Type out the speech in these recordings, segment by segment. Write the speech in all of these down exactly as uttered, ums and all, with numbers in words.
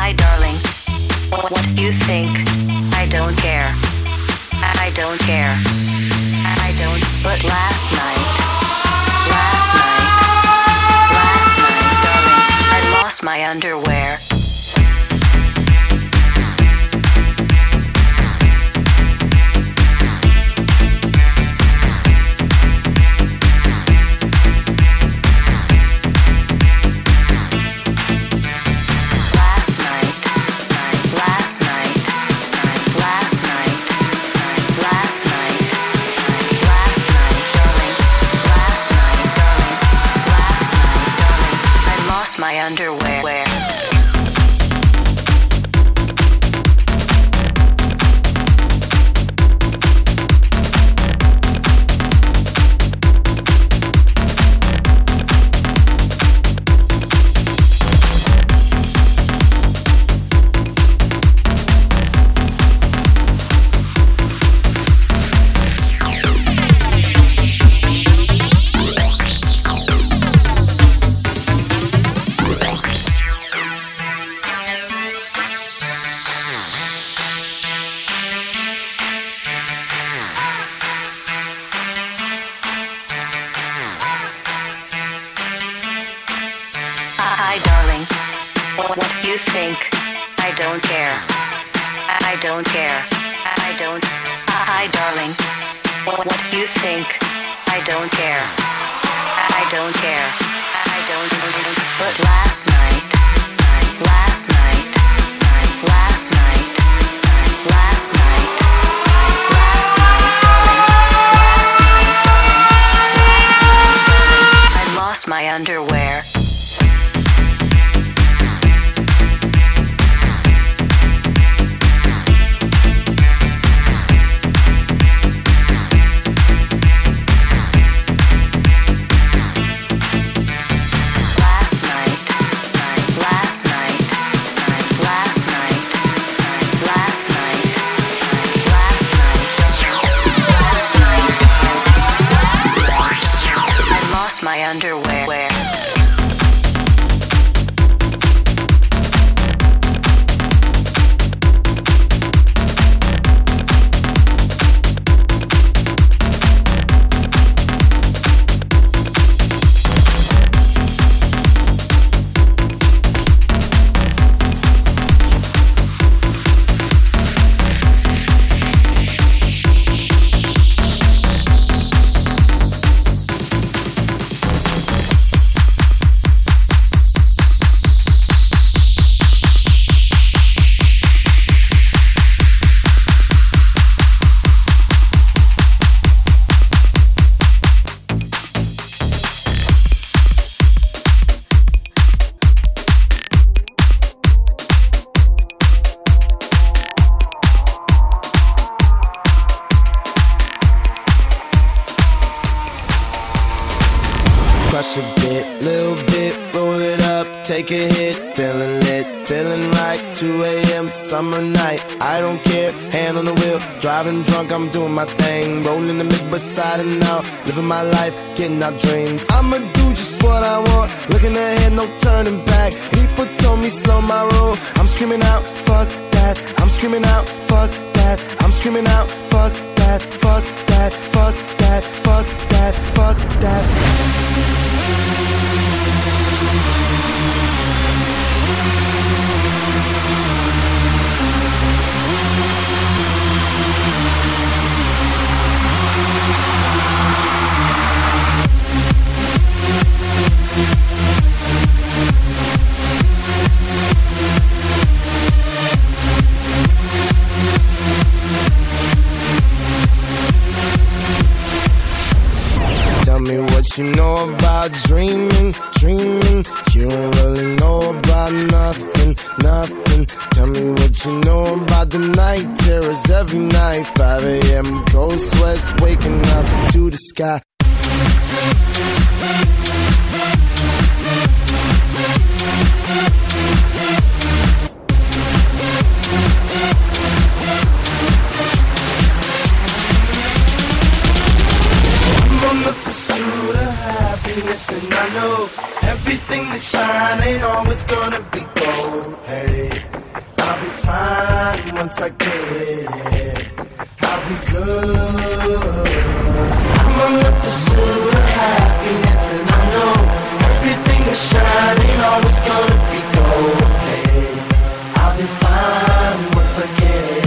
Hi, darling. What you think? I don't care. I don't care. I don't. But last night, last night, last night, darling, I lost my underwear. My underwear. Hi, darling. What you think? I don't care. I don't care. I don't. Hi, darling. What you think? I don't care. I don't care. I don't. But last night, last night, last night, last night, last night, last night, last night, I lost my underwear. My underwear. Crush a bit, little bit, roll it up, take a hit, feeling lit, feeling right, two a m summer night, I don't care, hand on the wheel, driving drunk, I'm doing my thing, rolling the mid beside and out, living my life, getting our dreams, I'ma do just what I want, looking ahead, no turning back, people told me slow my roll, I'm screaming out, fuck that, I'm screaming out, fuck that, I'm screaming out, fuck that, fuck that, fuck that, fuck that, fuck that. What you know about dreaming, dreaming? You don't really know about nothing, nothing. Tell me what you know about the night terrors every night. five a m cold sweats waking up to the sky. And I know everything that shine ain't always gonna be gold. Hey, once I get it, I'll be good. I'm on the pursuit of happiness, and I know everything that's shining always gonna be golden. I'll be fine once I get it.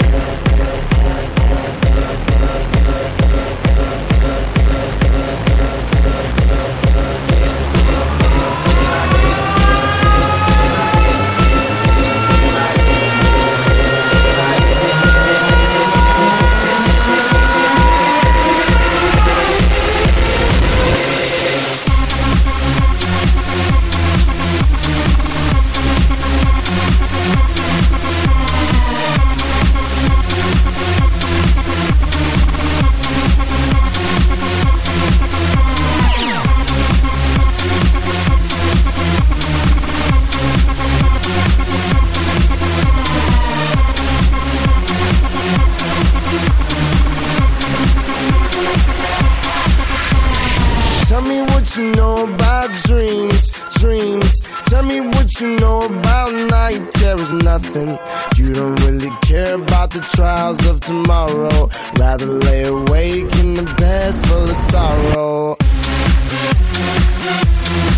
Tell me what you know about dreams, dreams. Tell me what you know about night terrors. Nothing. You don't really care about the trials of tomorrow. Rather lay awake in the bed full of sorrow.